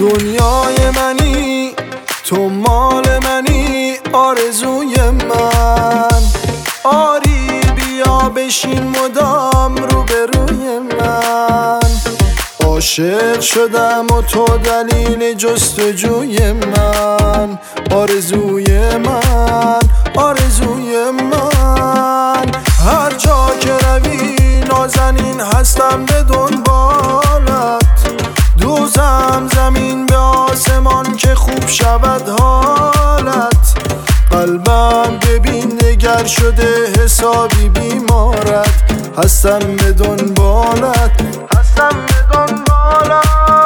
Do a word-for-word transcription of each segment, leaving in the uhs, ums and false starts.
دنیای منی، تو مال منی، آرزوی من. آری بیا بشین مدام روبروی من. عاشق شدم و تو دلیل جستجوی من. آرزوی من، آرزوی من. هر جا که روی نازنین هستم به دنبالت. دوزم زمین به آسمان که خوب شود حالت. قلبم ببین دگر شده حسابی بیمارت. هستم به دنبالت، هستم به دنبالت.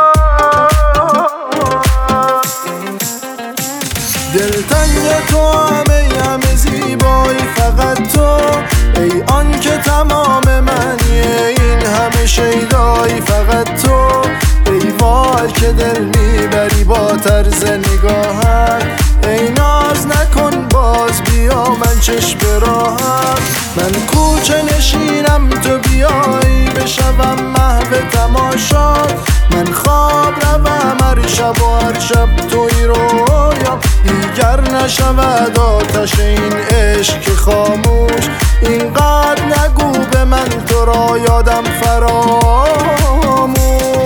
دلتنگ تو همه همه زیبایی فقط تو. ای آن که تمام منی، این همه شیدایی فقط تو. ای وای که دل میبری با طرز نگاهت. ای ناز نکن باز بیا من چشم راحت. من کوچه نشینم تو بیایی بشوم محو تماشات. من خواب روم هر شب و هر شب توی رویام. دیگر نشود آتش این عشق که خاموش. اینقدر نگو به من تو را یادم فراموش.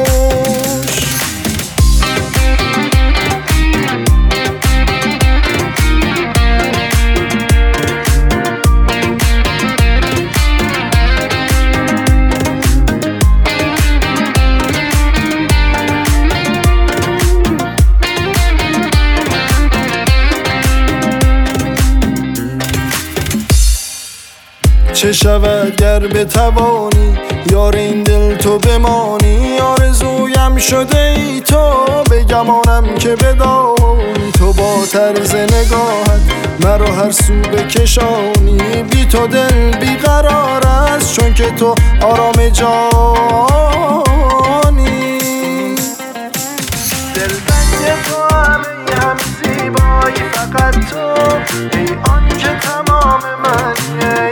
چه شود گر بتوانی یار این دل تو بمانی. آرزویم شده ای تو بگمانم که بدانی. تو با طرز نگاهت مرا هر سو بکشانی. بی تو دل بیقرار است چون که تو آرام جانی. دلتنگ تو همه هم زیبایی فقط تو. ای آن که تمام منی،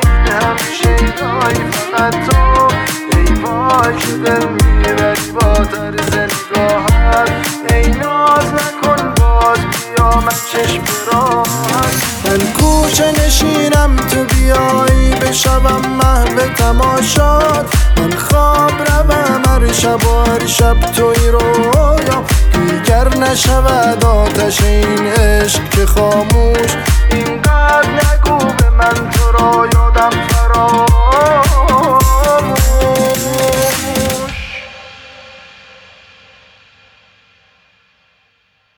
فقط تو. ای وای که دل میبری با طرز نگاهت. ای ناز نکن باز بیا من چشم راحت. من کوچه نشینم تو بیایی بشوم محو تماشات. من خواب روم هر شب و هر شب توی رویام. دیگر نشود آتش این عشق که خاموش.